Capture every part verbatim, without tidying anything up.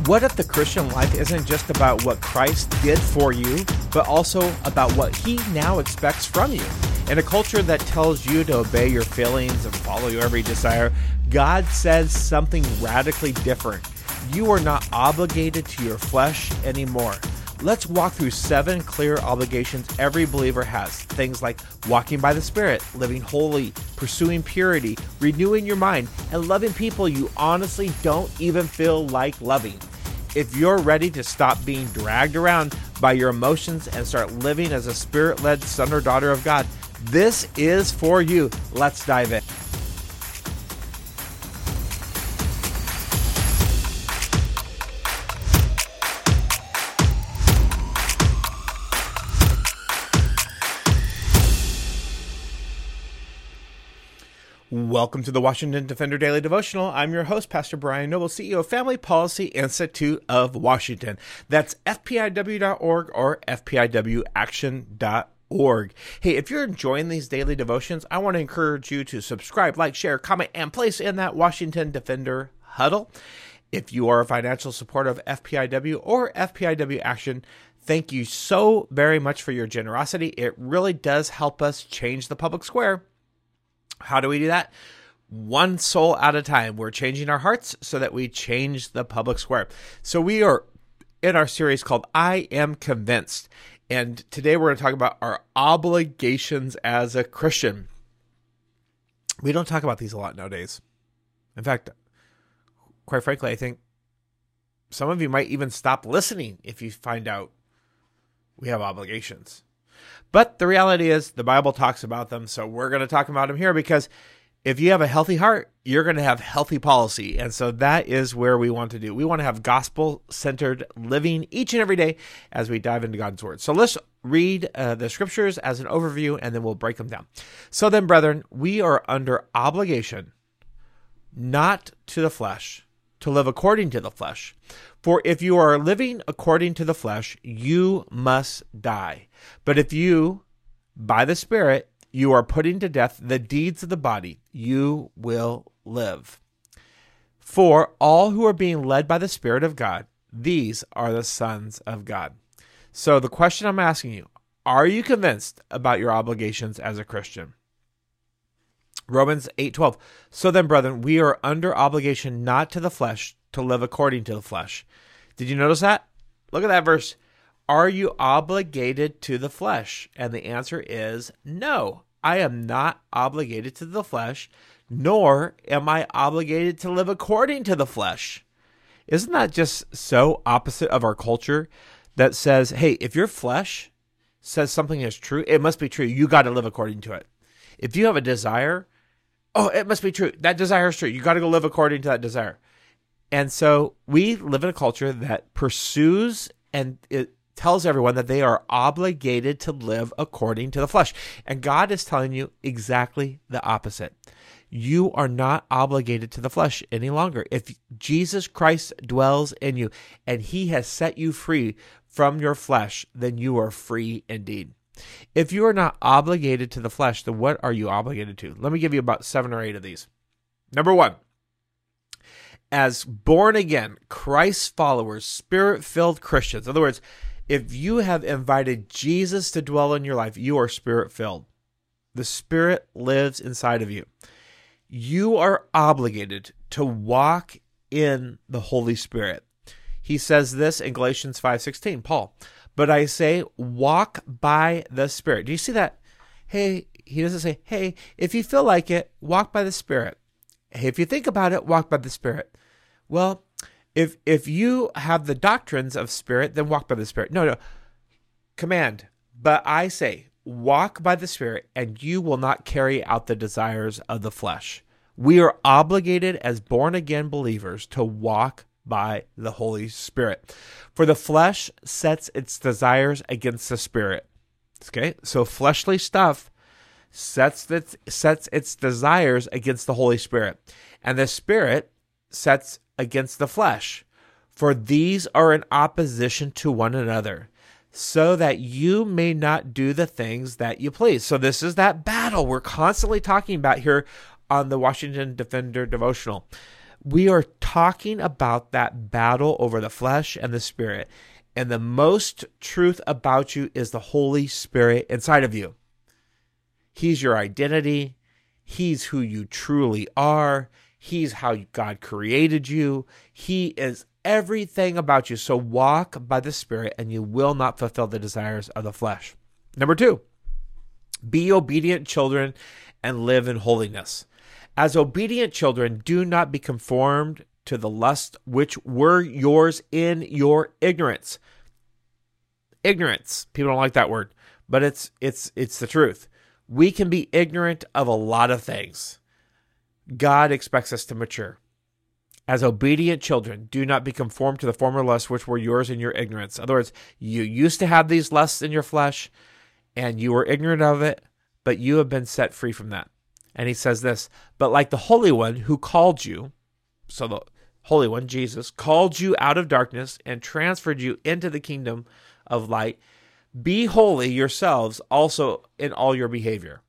What if the Christian life isn't just about what Christ did for you, but also about what he now expects from you? In a culture that tells you to obey your feelings and follow your every desire, God says something radically different. You are not obligated to your flesh anymore. Let's walk through seven clear obligations every believer has. Things like walking by the Spirit, living holy, pursuing purity, renewing your mind, and loving people you honestly don't even feel like loving. If you're ready to stop being dragged around by your emotions and start living as a Spirit-led son or daughter of God, this is for you. Let's dive in. Welcome to the Washington Defender Daily Devotional. I'm your host, Pastor Brian Noble, C E O of Family Policy Institute of Washington. That's F P I W dot org or F P I W action dot org. Hey, if you're enjoying these daily devotions, I want to encourage you to subscribe, like, share, comment, and place in that Washington Defender huddle. If you are a financial supporter of F P I W or F P I W Action, thank you so very much for your generosity. It really does help us change the public square. How do we do that? One soul at a time. We're changing our hearts so that we change the public square. So we are in our series called I Am Convinced. And today we're going to talk about our obligations as a Christian. We don't talk about these a lot nowadays. In fact, quite frankly, I think some of you might even stop listening if you find out we have obligations. But the reality is the Bible talks about them, so we're going to talk about them here because if you have a healthy heart, you're going to have healthy policy. And so that is where we want to do. We want to have gospel-centered living each and every day as we dive into God's Word. So let's read uh, the scriptures as an overview, and then we'll break them down. So then, brethren, we are under obligation, not to the flesh, to live according to the flesh. For if you are living according to the flesh, you must die. But if you, by the Spirit, you are putting to death the deeds of the body, you will live. For all who are being led by the Spirit of God, these are the sons of God. So the question I'm asking you, are you convinced about your obligations as a Christian? Romans eight twelve. So then, brethren, we are under obligation not to the flesh to live according to the flesh. Did you notice that? Look at that verse. Are you obligated to the flesh? And the answer is no. I am not obligated to the flesh, nor am I obligated to live according to the flesh. Isn't that just so opposite of our culture that says, hey, if your flesh says something is true, it must be true. You got to live according to it. If you have a desire, oh, it must be true. That desire is true. You got to go live according to that desire. And so we live in a culture that pursues and it tells everyone that they are obligated to live according to the flesh. And God is telling you exactly the opposite. You are not obligated to the flesh any longer. If Jesus Christ dwells in you and he has set you free from your flesh, then you are free indeed. If you are not obligated to the flesh, then what are you obligated to? Let me give you about seven or eight of these. Number one, as born again, Christ followers, Spirit-filled Christians. In other words, if you have invited Jesus to dwell in your life, you are Spirit-filled. The Spirit lives inside of you. You are obligated to walk in the Holy Spirit. He says this in Galatians five sixteen, Paul. But I say, walk by the Spirit. Do you see that? Hey, he doesn't say, hey, if you feel like it, walk by the Spirit. Hey, if you think about it, walk by the Spirit. Well, if if you have the doctrines of Spirit, then walk by the Spirit. No, no. Command. But I say, walk by the Spirit, and you will not carry out the desires of the flesh. We are obligated as born-again believers to walk by the Holy Spirit. For the flesh sets its desires against the Spirit. Okay? So fleshly stuff sets its, sets its desires against the Holy Spirit. And the Spirit sets against the flesh. For these are in opposition to one another, so that you may not do the things that you please. So this is that battle we're constantly talking about here on the Washington Defender Devotional. We are talking about that battle over the flesh and the spirit. And the most truth about you is the Holy Spirit inside of you. He's your identity. He's who you truly are. He's how God created you. He is everything about you. So walk by the Spirit and you will not fulfill the desires of the flesh. Number two, be obedient children and live in holiness. As obedient children, do not be conformed to the lust which were yours in your ignorance. Ignorance. People don't like that word, but it's it's it's the truth. We can be ignorant of a lot of things. God expects us to mature. As obedient children, do not be conformed to the former lusts which were yours in your ignorance. In other words, you used to have these lusts in your flesh, and you were ignorant of it, but you have been set free from that. And he says this, but like the Holy One who called you, so the Holy One, Jesus, called you out of darkness and transferred you into the kingdom of light, be holy yourselves also in all your behavior.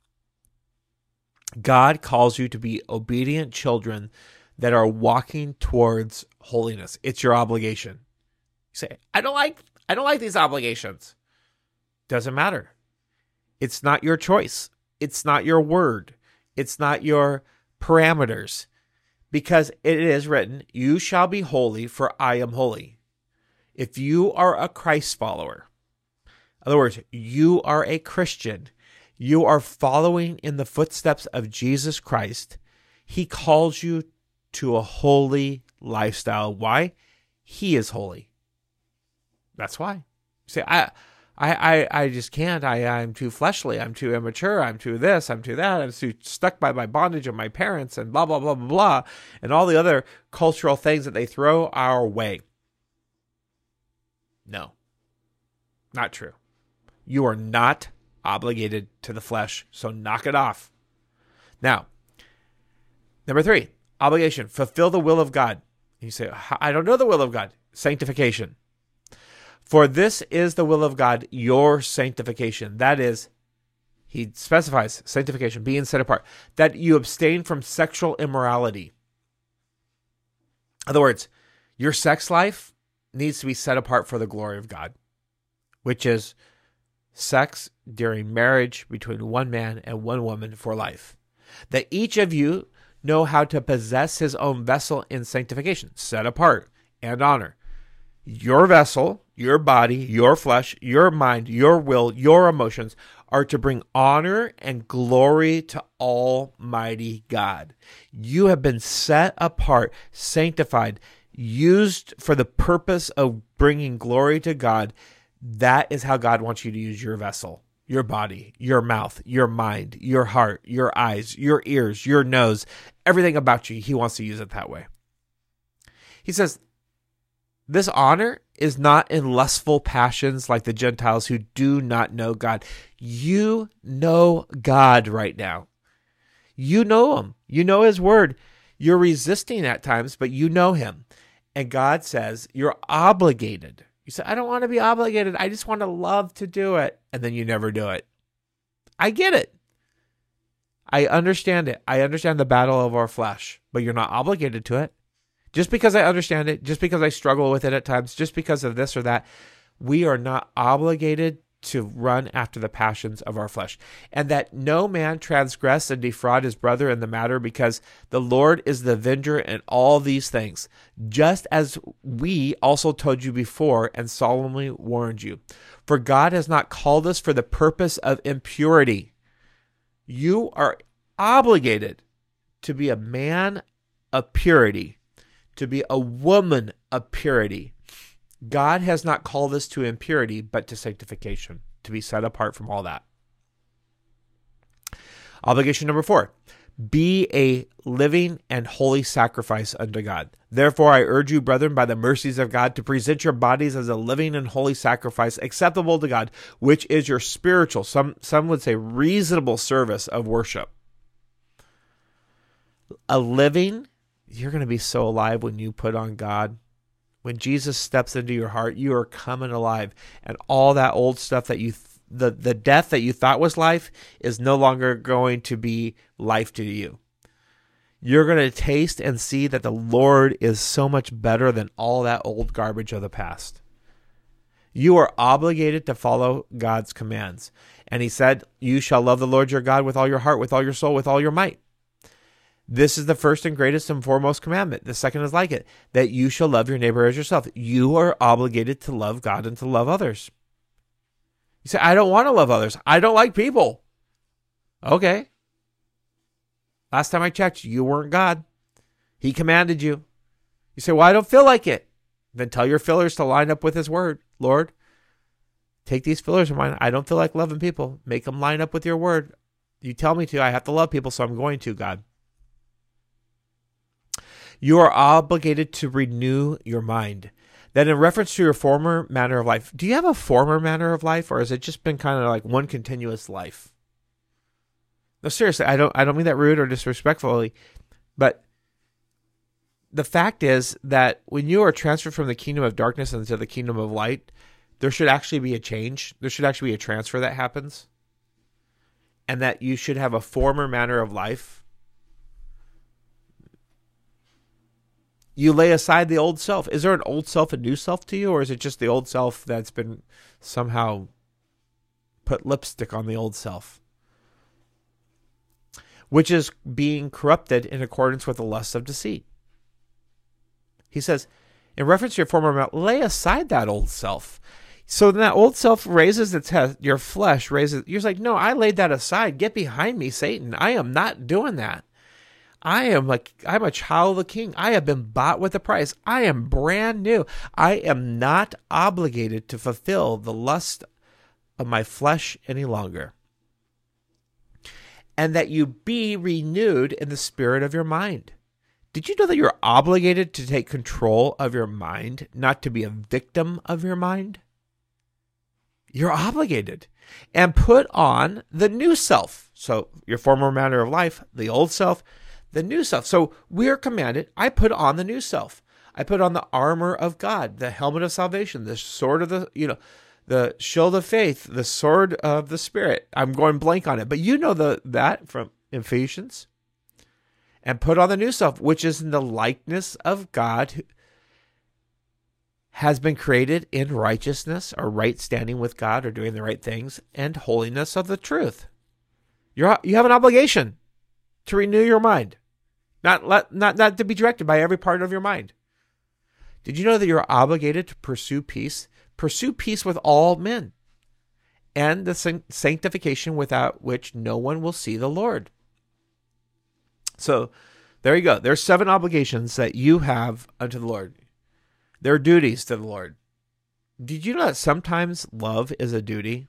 God calls you to be obedient children that are walking towards holiness. It's your obligation. You say, I don't like, I don't like these obligations. Doesn't matter. It's not your choice. It's not your word. It's not your parameters, because it is written, you shall be holy, for I am holy. If you are a Christ follower, in other words, you are a Christian, you are following in the footsteps of Jesus Christ, he calls you to a holy lifestyle. Why? He is holy. That's why. You say, I... I, I, I just can't. I, I'm too fleshly. I'm too immature. I'm too this. I'm too that. I'm too stuck by my bondage of my parents and blah, blah, blah, blah, blah, and all the other cultural things that they throw our way. No, not true. You are not obligated to the flesh, so knock it off. Now, number three, obligation, fulfill the will of God. You say, I don't know the will of God. Sanctification. For this is the will of God, your sanctification. That is, he specifies sanctification, being set apart, that you abstain from sexual immorality. In other words, your sex life needs to be set apart for the glory of God, which is sex during marriage between one man and one woman for life. That each of you know how to possess his own vessel in sanctification, set apart and honor. Your vessel, your body, your flesh, your mind, your will, your emotions are to bring honor and glory to Almighty God. You have been set apart, sanctified, used for the purpose of bringing glory to God. That is how God wants you to use your vessel, your body, your mouth, your mind, your heart, your eyes, your ears, your nose, everything about you. He wants to use it that way. He says, this honor is not in lustful passions like the Gentiles who do not know God. You know God right now. You know him. You know his word. You're resisting at times, but you know him. And God says you're obligated. You say, I don't want to be obligated. I just want to love to do it. And then you never do it. I get it. I understand it. I understand the battle of our flesh, but you're not obligated to it. Just because I understand it, just because I struggle with it at times, just because of this or that, we are not obligated to run after the passions of our flesh. And that no man transgress and defraud his brother in the matter, because the Lord is the avenger in all these things, just as we also told you before and solemnly warned you. For God has not called us for the purpose of impurity. You are obligated to be a man of purity, to be a woman of purity. God has not called us to impurity, but to sanctification, to be set apart from all that. Obligation number four, be a living and holy sacrifice unto God. Therefore, I urge you, brethren, by the mercies of God, to present your bodies as a living and holy sacrifice acceptable to God, which is your spiritual, some, some would say reasonable service of worship. A living, you're going to be so alive when you put on God. When Jesus steps into your heart, you are coming alive. And all that old stuff that you, th- the, the death that you thought was life is no longer going to be life to you. you're going to taste and see that the Lord is so much better than all that old garbage of the past. You are obligated to follow God's commands. And he said, you shall love the Lord your God with all your heart, with all your soul, with all your might. This is the first and greatest and foremost commandment. The second is like it, that you shall love your neighbor as yourself. You are obligated to love God and to love others. You say, I don't want to love others. I don't like people. Okay. Last time I checked, you weren't God. He commanded you. You say, well, I don't feel like it. Then tell your fillers to line up with his word. Lord, take these fillers of mine. I don't feel like loving people. Make them line up with your word. You tell me to. I have to love people, so I'm going to, God. You are obligated to renew your mind. Then in reference to your former manner of life, do you have a former manner of life, or has it just been kind of like one continuous life? No, seriously, I don't I don't mean that rude or disrespectfully, but the fact is that when you are transferred from the kingdom of darkness into the kingdom of light, there should actually be a change. There should actually be a transfer that happens. And that you should have a former manner of life. You lay aside the old self. Is there an old self and new self to you, or is it just the old self that's been somehow put lipstick on the old self? Which is being corrupted in accordance with the lusts of deceit. He says, in reference to your former mouth, lay aside that old self. So then that old self raises its head, your flesh raises, you're like, no, I laid that aside. Get behind me, Satan. I am not doing that. I am like, I'm a child of the King. I have been bought with a price. I am brand new. I am not obligated to fulfill the lust of my flesh any longer. And that you be renewed in the spirit of your mind. Did you know that you're obligated to take control of your mind, not to be a victim of your mind? You're obligated. And put on the new self. So your former manner of life, the old self, the new self. So we're commanded, I put on the new self. I put on the armor of God, the helmet of salvation, the sword of the, you know, the shield of faith, the sword of the Spirit. I'm going blank on it, but you know the that from Ephesians. And put on the new self, which is in the likeness of God, who has been created in righteousness or right standing with God or doing the right things and holiness of the truth. You're, you have an obligation to renew your mind, not, let, not, not to be directed by every part of your mind. Did you know that you're obligated to pursue peace? Pursue peace with all men and the sanctification without which no one will see the Lord. So there you go. There's seven obligations that you have unto the Lord. There are duties to the Lord. Did you know that sometimes love is a duty?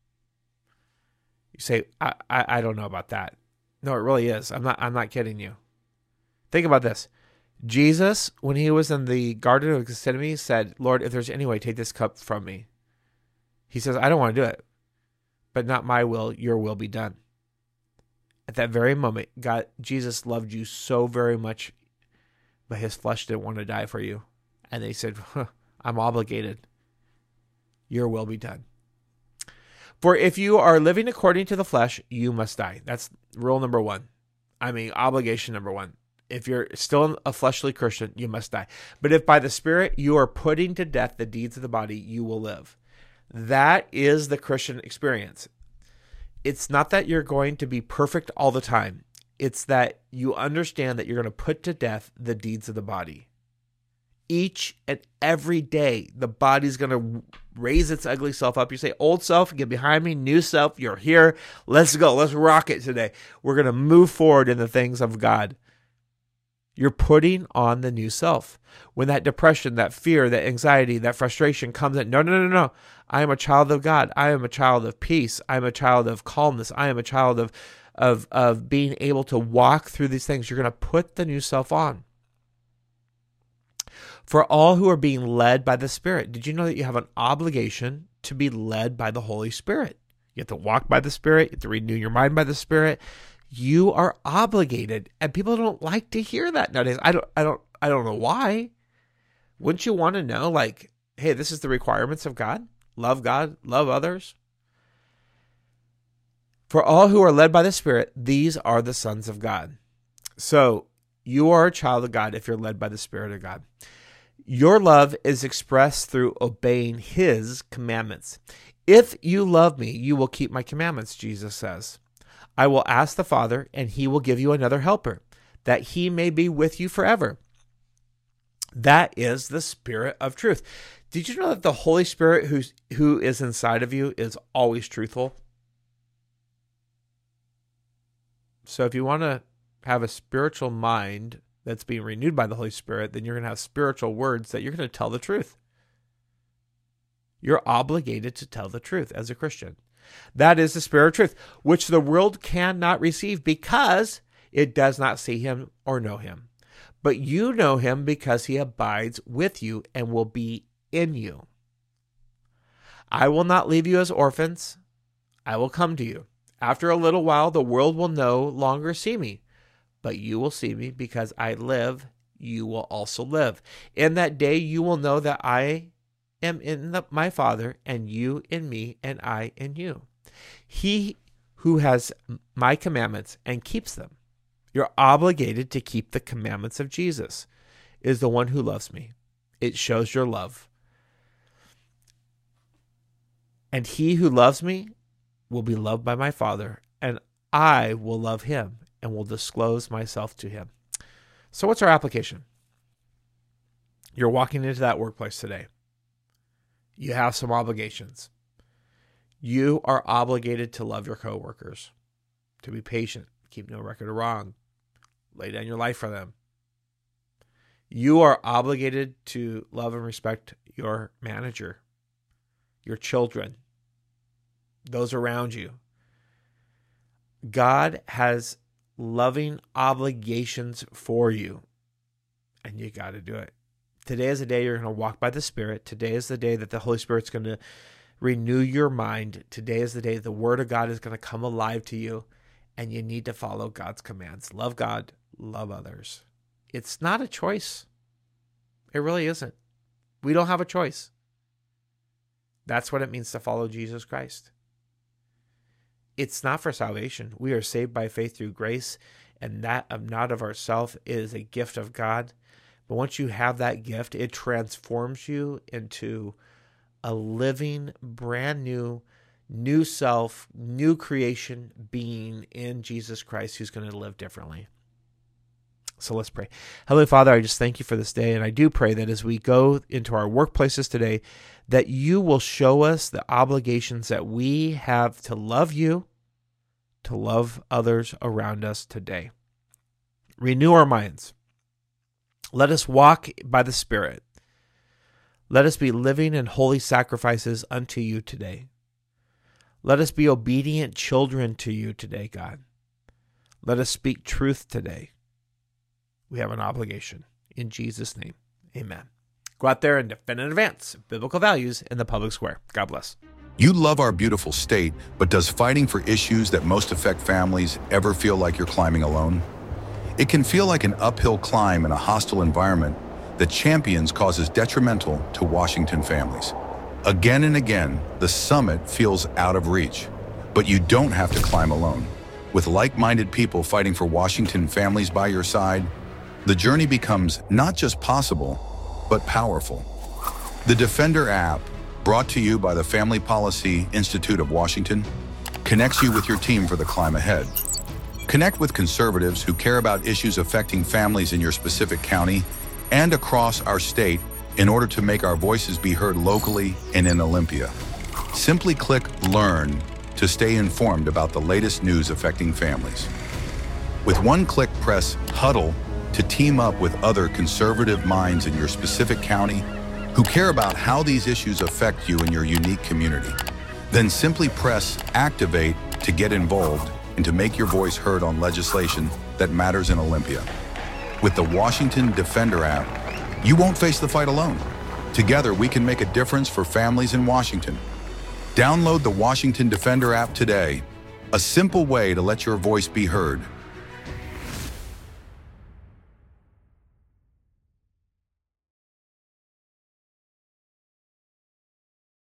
You say, I, I, I don't know about that. No, it really is. I'm not, I'm not kidding you. Think about this. Jesus, when he was in the Garden of Gethsemane, said, Lord, if there's any way, take this cup from me. He says, I don't want to do it, but not my will, your will be done. At that very moment, God, Jesus loved you so very much, but his flesh didn't want to die for you. And they said, huh, I'm obligated. Your will be done. For if you are living according to the flesh, you must die. That's rule number one. I mean, obligation number one. If you're still a fleshly Christian, you must die. But if by the Spirit you are putting to death the deeds of the body, you will live. That is the Christian experience. It's not that you're going to be perfect all the time. It's that you understand that you're going to put to death the deeds of the body. Each and every day, the body's going to raise its ugly self up. You say, old self, get behind me. New self, you're here. Let's go. Let's rock it today. We're going to move forward in the things of God. You're putting on the new self. When that depression, that fear, that anxiety, that frustration comes in, no, no, no, no. I am a child of God. I am a child of peace. I am a child of calmness. I am a child of, of, of being able to walk through these things. You're going to put the new self on. For all who are being led by the Spirit. Did you know that you have an obligation to be led by the Holy Spirit? You have to walk by the Spirit. You have to renew your mind by the Spirit. You are obligated, and people don't like to hear that nowadays. I don't, I don't, I don't know why. Wouldn't you want to know, like, hey, this is the requirements of God? Love God, love others. For all who are led by the Spirit, these are the sons of God. So You are a child of God if you're led by the Spirit of God. Your love is expressed through obeying his commandments. If you love me, you will keep my commandments, Jesus says. I will ask the Father, and he will give you another helper, that he may be with you forever. That is the Spirit of truth. Did you know that the Holy Spirit who's, who is inside of you is always truthful? So if you want to have a spiritual mind that's being renewed by the Holy Spirit, then you're going to have spiritual words that you're going to tell the truth. You're obligated to tell the truth as a Christian. That is the Spirit of truth, which the world cannot receive because it does not see him or know him. But you know him because he abides with you and will be in you. I will not leave you as orphans. I will come to you. After a little while, the world will no longer see me, but you will see me because I live, you will also live. In that day, you will know that I am in the, my Father, and you in me, and I in you. He who has my commandments and keeps them, you're obligated to keep the commandments of Jesus, is the one who loves me. It shows your love. And he who loves me will be loved by my Father, and I will love him and will disclose myself to him. So what's our application? You're walking into that workplace today. You have some obligations. You are obligated to love your coworkers, to be patient, keep no record of wrong, lay down your life for them. You are obligated to love and respect your manager, your children, those around you. God has loving obligations for you, and you got to do it. Today is the day you're going to walk by the Spirit. Today is the day that the Holy Spirit's going to renew your mind. Today is the day the Word of God is going to come alive to you, and you need to follow God's commands. Love God, love others. It's not a choice. It really isn't. We don't have a choice. That's what it means to follow Jesus Christ. It's not for salvation. We are saved by faith through grace, and that of not of ourselves is a gift of God. But once you have that gift, it transforms you into a living, brand new, new self, new creation being in Jesus Christ who's going to live differently. So let's pray. Heavenly Father, I just thank you for this day. And I do pray that as we go into our workplaces today, that you will show us the obligations that we have to love you, to love others around us today. Renew our minds. Let us walk by the Spirit. Let us be living and holy sacrifices unto you today. Let us be obedient children to you today, God. Let us speak truth today. We have an obligation. In Jesus' name, amen. Go out there and defend and advance biblical values in the public square. God bless. You love our beautiful state, but does fighting for issues that most affect families ever feel like you're climbing alone? It can feel like an uphill climb in a hostile environment that champions causes detrimental to Washington families. Again and again, the summit feels out of reach, but you don't have to climb alone. With like-minded people fighting for Washington families by your side, the journey becomes not just possible, but powerful. The Defender app, brought to you by the Family Policy Institute of Washington, connects you with your team for the climb ahead. Connect with conservatives who care about issues affecting families in your specific county and across our state in order to make our voices be heard locally and in Olympia. Simply click Learn to stay informed about the latest news affecting families. With one click, press Huddle to team up with other conservative minds in your specific county who care about how these issues affect you in your unique community. Then simply press Activate to get involved and to make your voice heard on legislation that matters in Olympia. With the Washington Defender app, you won't face the fight alone. Together, we can make a difference for families in Washington. Download the Washington Defender app today, a simple way to let your voice be heard